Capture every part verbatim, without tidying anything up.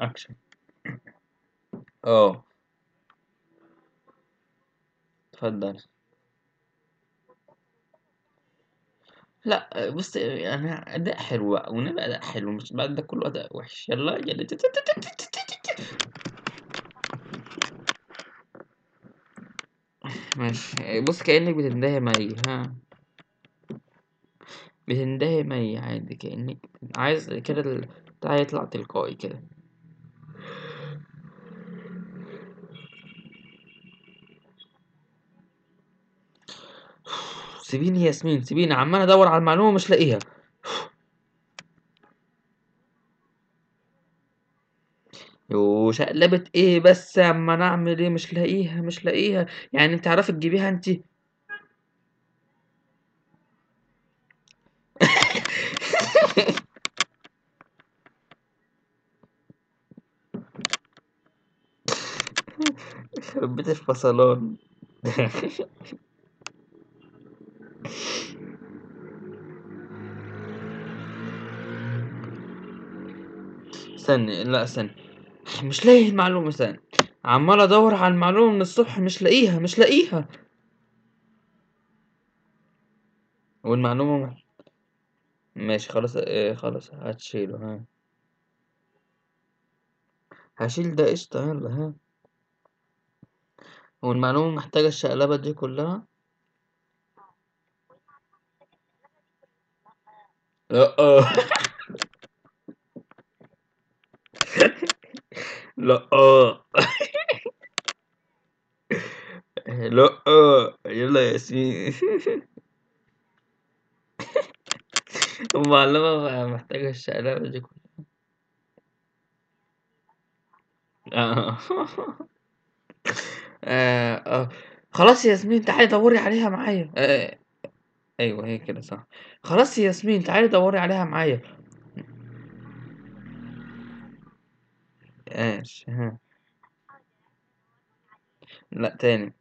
اكشن. اه اتفضل. لا بص يعني اداء حلو بقى، ونبقى اداء حلو، مش بعد ده كله اداء وحش. يلا يلا. ماشي بص كأنك بتندهي مي، ها بتندهي مي عادي، كأنك عايز كده ال- بتاع يطلع تلقائي كده. سيبيني يا ياسمين، سيبيني، عمال ادور على المعلومة مش لاقيها. يو شقلبت ايه بس، اما انا اعمل ايه، مش لاقيها مش لاقيها. يعني انت عارفة تجيبيها انت؟ يخرب بيت الفصلان. استني، لا استني، مش لاقي المعلومة، استني، عمال ادور على المعلومة من الصبح مش لاقيها مش لاقيها. والمعلومة ماشي خلاص، اه خلاص هتشيله، ها هشيل ده قشطة، يلا ها. والمعلومة محتاجة الشقلبة دي كلها؟ لا. لا. لا. يلا يا ياسمين. المعلومة محتاجة الشقلبة دي كلها. اه. آه. آه. خلاص يا ياسمين تعالي دوري عليها معايا. آه. ايوه هي كده صح. خلاص يا ياسمين تعالي دوري عليها معايا. ايش ها؟ لا تاني.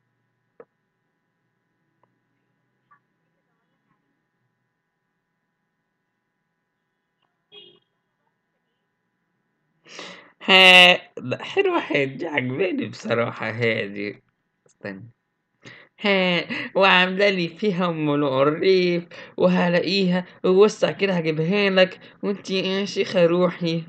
ها لا حلوة، هادي عجباني بصراحة، هادي. استنى. ها وعاملة لي فيها ام القريف، وهلاقيها ووسع كده هجيبها لك، وانتي يا شيخة روحي.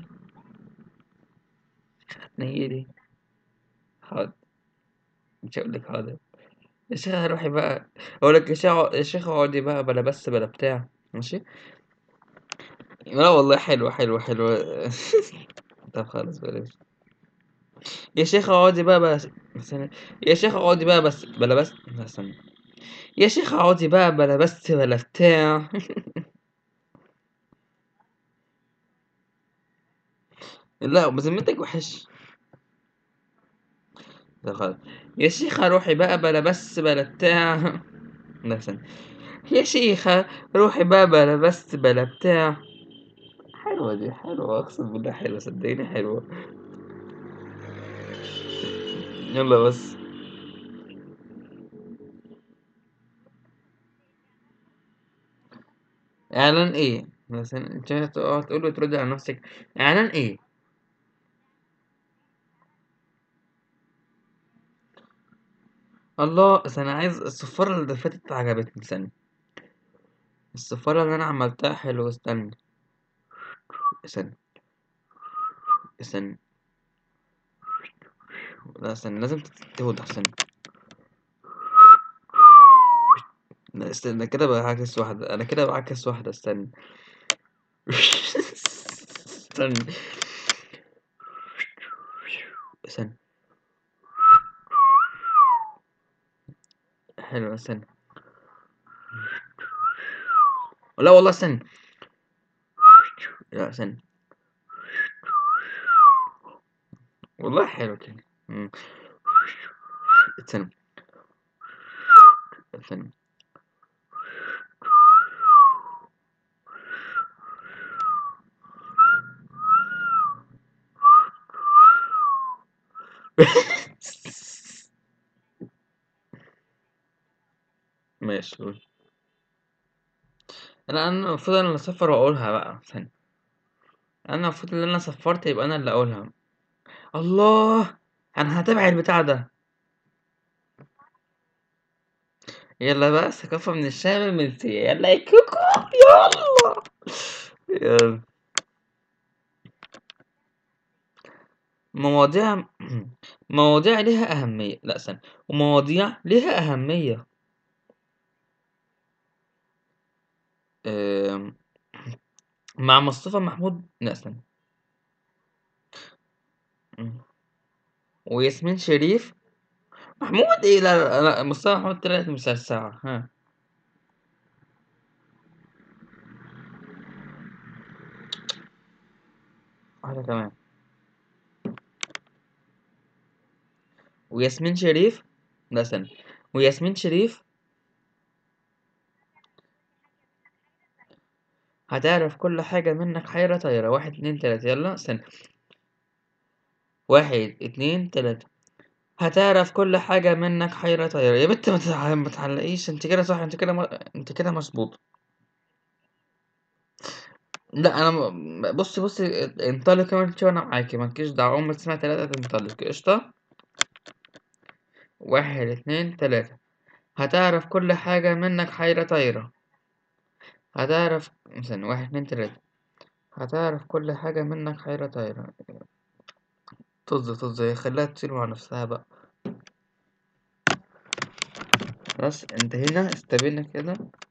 نيلي. حاضر. مش هقول لك حاضر. يا شيخة روحي بقى. اقول لك يا شيخة، يا شيخة اقعدي بقى، بلا بس بلا بتاع. ماشي. لا والله حلوة حلوة حلوة. طب خلاص بلاش. يا شيخة اقعدي بقى بس. بس- يا شيخة اقعدي بقى بس بلا بس. لا، استنى. يا شيخة اقعدي بقى بلا بس بلا بتاع. لا بذمتك وحش. لا خلاص. يا شيخة روحي بقى بلا بس بلا بتاع. لا استنى. يا شيخة روحي بقى بلا بس بلا بتاع. حلوة دي، حلوة اقسم بالله، حلوة صدقيني حلوة. يلا بس. اعلان ايه مثلا؟ انت هتقعد تقول له ترد على نفسك. اعلان ايه؟ الله، بس انا عايز الصفارة اللي فاتت عجبتني، استنى. الصفارة اللي انا عملتها حلوة، استنى. استنى. استنى. لا استنى، لازم توضح، استنى. لا استنى كده بعكس واحدة، انا كده بعكس واحدة، استنى. استنى. استنى. حلو، استنى. لا والله استنى. لا استنى. والله حلو كده. مم. استنى. استنى. ماشي قول. انا انا المفروض انا اللي اصفر واقولها بقى، استنى. انا المفروض ان انا صفرت يبقى انا اللي اقولها. الله، انا هتابع البتاع ده. يلا بقى، ثقافة من الشام المنسية، يلا يا كوكو، يلا. يلا. مواضيع مواضيع ليها أهمية، لا استنى، ومواضيع ليها أهمية. أم... مع مصطفى محمود، لا استنى. أم. وياسمين شريف. محمود ايه، لا لا, لا. مصطفى محمود طلعت مسلسلة، ها. واحدة كمان. وياسمين شريف، لا استنى. وياسمين شريف هتعرف كل حاجة منك حيرة طايرة. واحد اتنين تلاتة، يلا استنى. واحد اتنين تلاتة. هتعرف كل حاجة منك حيرة طايرة. يا بنت ما تع- ما تعلقيش، انت كده صح، انت كده م... انت كده مظبوط. لا انا م... بصي بصي، انطلق كمان شوية، انا معاكي مالكيش دعوة. اول ما تسمع تلاتة تنطلق، قشطة. واحد اتنين تلاتة. هتعرف كل حاجة منك حيرة طايرة. هتعرف مثلا، واحد اتنين تلاتة. هتعرف كل حاجة منك حيرة طايرة. طز طز، خليها تطير مع نفسها بقى. بس انتهينا، استبينا كده.